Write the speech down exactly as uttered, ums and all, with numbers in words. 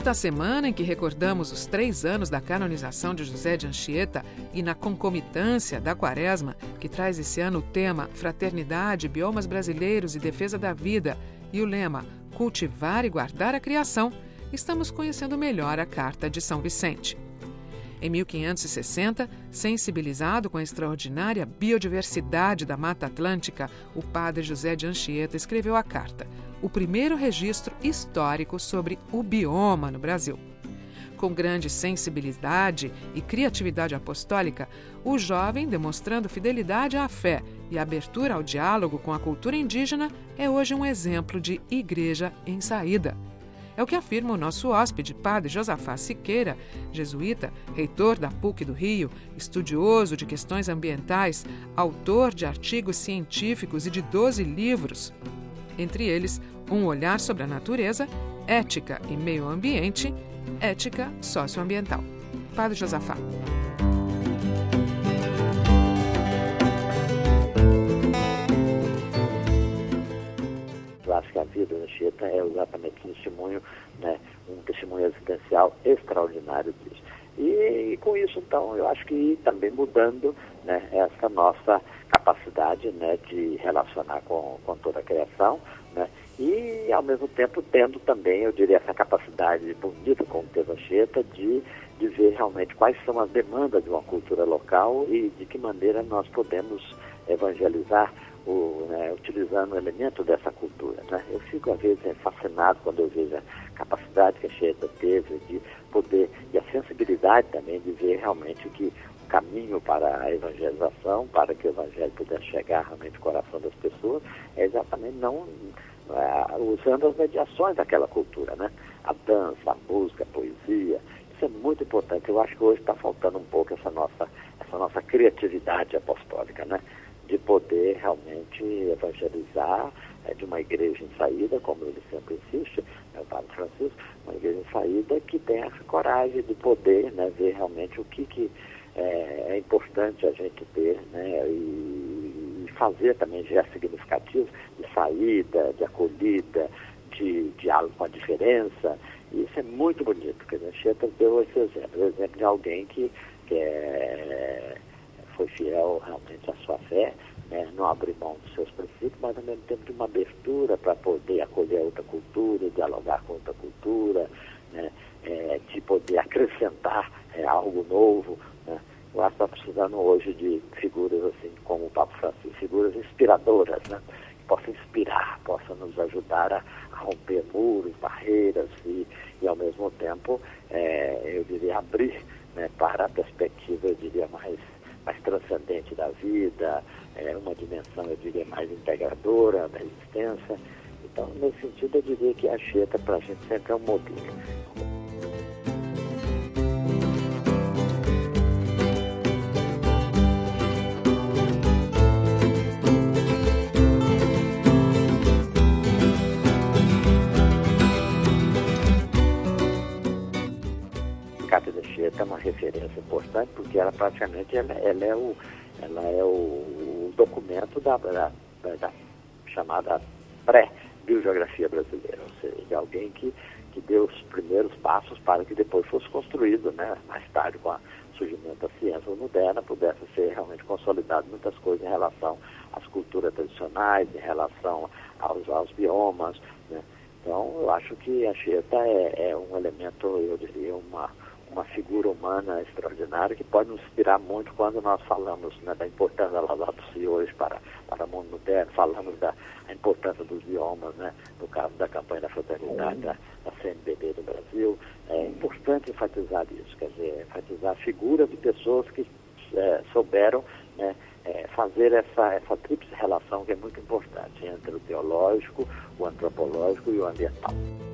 Nesta semana em que recordamos os três anos da canonização de José de Anchieta e na concomitância da Quaresma, que traz esse ano o tema Fraternidade, Biomas Brasileiros e Defesa da Vida e o lema Cultivar e Guardar a Criação, estamos conhecendo melhor a Carta de São Vicente. Em mil quinhentos e sessenta, sensibilizado com a extraordinária biodiversidade da Mata Atlântica, o padre José de Anchieta escreveu a carta, o primeiro registro histórico sobre o bioma no Brasil. Com grande sensibilidade e criatividade apostólica, o jovem, demonstrando fidelidade à fé e abertura ao diálogo com a cultura indígena, é hoje um exemplo de igreja em saída. É o que afirma o nosso hóspede, padre Josafá Siqueira, jesuíta, reitor da P U C do Rio, estudioso de questões ambientais, autor de artigos científicos e de doze livros. Entre eles, Um Olhar sobre a Natureza, Ética e Meio Ambiente, Ética Socioambiental. Padre Josafá. Eu acho que a vida da Anchieta é exatamente um testemunho, né, um testemunho existencial extraordinário disso. E, e com isso, então, eu acho que também mudando, né, essa nossa capacidade, né, de relacionar com, com toda a criação, né, e, ao mesmo tempo, tendo também, eu diria, essa capacidade bonita, como teve a Anchieta, de, de ver realmente quais são as demandas de uma cultura local e de que maneira nós podemos evangelizar O, né, utilizando o elemento dessa cultura, né? Eu fico, às vezes, fascinado quando eu vejo a capacidade que a Anchieta teve de poder, e a sensibilidade também de ver realmente que o caminho para a evangelização, para que o evangelho pudesse chegar realmente no coração das pessoas, é exatamente não é, usando as mediações daquela cultura, né? A dança, a música, a poesia, isso é muito importante. Eu acho que hoje está faltando um pouco essa nossa, essa nossa criatividade apostólica, né? De poder realmente evangelizar é, de uma igreja em saída, como ele sempre insiste, né, o Padre Francisco, uma igreja em saída que tem essa coragem de poder, né, ver realmente o que, que é, é importante a gente ter, né, e, e fazer também gestos significativos de saída, de acolhida, de diálogo com a diferença. E isso é muito bonito, porque a Anchieta deu esse exemplo, o exemplo de alguém que, que é... foi fiel realmente à sua fé, né? Não abrir mão dos seus princípios, mas ao mesmo tempo de uma abertura para poder acolher outra cultura, dialogar com outra cultura, né? É, de poder acrescentar é, algo novo, né? Eu acho que está precisando hoje de figuras assim como o Papa Francisco, figuras inspiradoras, né? Que possam inspirar, possam nos ajudar a, a romper muros, barreiras e, e ao mesmo tempo, é, eu diria, abrir, né, para a perspectiva, eu diria, mais mais transcendente da vida, é, uma dimensão, eu diria, mais integradora da existência. Então, nesse sentido, eu diria que a Anchieta, para a gente, sempre é um modelo. A Carta de Anchieta é uma referência importante porque ela praticamente ela, ela é, o, ela é o, o documento da, da, da chamada pré-biogeografia brasileira, ou seja, de alguém que, que deu os primeiros passos para que depois fosse construído, né, mais tarde com o surgimento da ciência moderna, pudesse ser realmente consolidado muitas coisas em relação às culturas tradicionais, em relação aos, aos biomas, né? Então, eu acho que a Anchieta é, é um elemento, eu diria, uma uma figura humana extraordinária que pode nos inspirar muito quando nós falamos, né, da importância da Laudato Si hoje para, para o mundo moderno, falamos da a importância dos biomas, né, no caso da campanha da fraternidade da, da C N B B do Brasil. É importante enfatizar isso, quer dizer, enfatizar a figura de pessoas que é, souberam, né, é, fazer essa, essa tríplice relação que é muito importante entre o teológico, o antropológico e o ambiental.